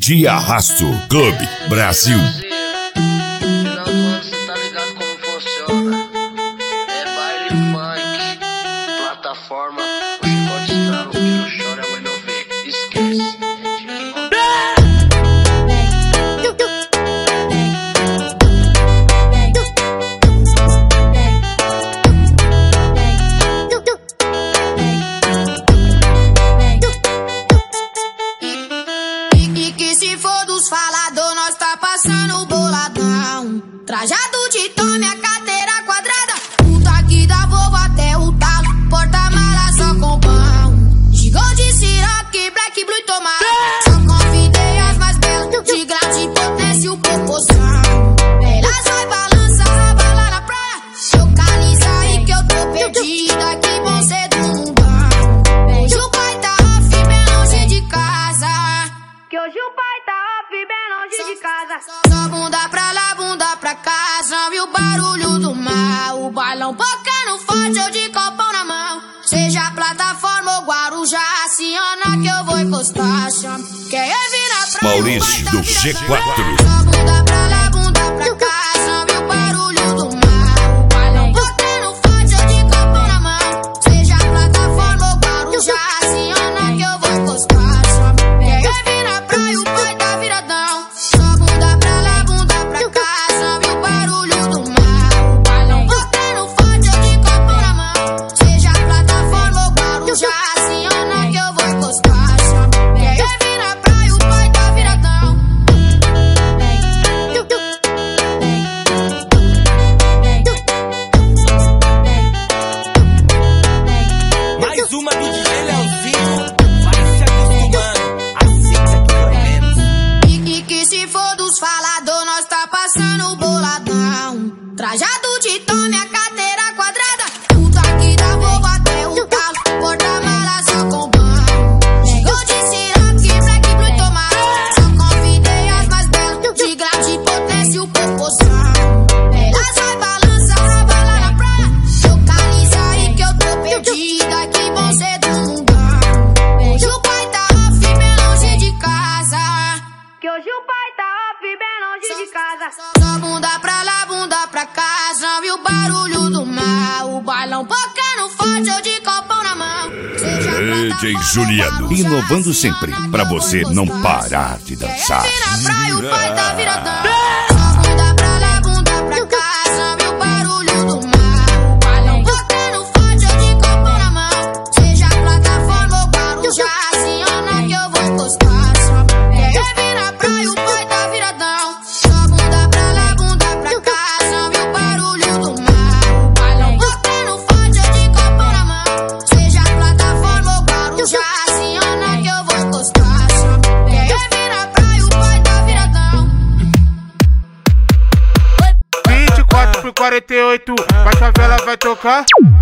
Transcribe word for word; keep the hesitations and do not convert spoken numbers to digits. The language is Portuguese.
De Arrasto Clube Brasil. Final do ano cê tá ligado como funciona. É baile funk, plataforma, o chicote estrala, o filho chora, a mãe não vê. Esquece. E que se for dos falador, nós tá passando boladão. Trajado de tome, a cadeira quadrada. Puta que da Volvo até o talo. Porta-mala só com pão. Gigou de Ciroc, Black Blue e tomate. Só convidei as mais belas. De grau de potência o popozão. Elas vai balançar, bala na praia. Localiza aí que eu tô perdida. Que bom ser do mundão. Hoje o pai tá off, bem longe de casa. Que hoje o pai tá off, bem longe de casa. Só bunda pra lá, bunda pra cá. Só viu o barulho do mar. O bailão bocando forte, eu de copão na mão. Seja plataforma ou Guarujá, aciona que eu vou encostar. Chama. Quer virar pra Maurício do G quatro. Só bunda pra lá, bunda pra cá. Só viu o barulho do mar. O bailão bocando forte, eu de copão na mão. Seja plataforma ou Guarujá, aciona que eu vou encostar. Chama. Quer virar pra o pai tá viradão. Só bunda pra lá, bunda pra cá. Só viu o barulho do mar. O bailão bocando forte, eu de copão na mão. Seja plataforma ou Guarujá, aciona que eu vou encostar. Chama. Quer virar pra o pai tá viradão. Mais uma do D J Leozinho. Vai se acostumando. Aceita que dói menos. E, e que se for dos falador, nós tá passando boladão. Trajado de tome, a cadeira quadrada. Puta que da Volvo até o talo. Porta-mala só com pão. Gigou de Ciroc, Black Blue e tomate. Só convidei as mais belas. De grau de potência o popozão. Elas vai balançar, bala na praia. Localiza aí que eu tô perdida. Que bom ser do mundão. Hoje o pai tá off, bem longe de casa. Que hoje o pai tá off, bem longe de casa. Só bunda pra lá, bunda pra cá. Só viu o barulho do mar. O bailão bocando forte, eu de copão na mão. Seja D J plataforma, Juliano, Guarujá, inovando sempre, aciona pra que eu você vou não encostar. parar de dançar. Quer virar pra o pai tá viradão. Só bunda pra lá, bunda pra cá. Só viu o barulho do mar. O bailão bocando forte, eu de copão na mão. Seja plataforma ou Guarujá, aciona que eu vou encostar. Só quer virar pra o pai tá viradão. Só bunda pra lá, bunda pra cá. Só viu o barulho do mar. O bailão bocando forte, eu de copão na mão. Seja plataforma ou Guarujá, aciona que eu vou encostar. Só quer virar pra o pai tá viradão. vinte e quatro por quarenta e oito, a favela vai tocar.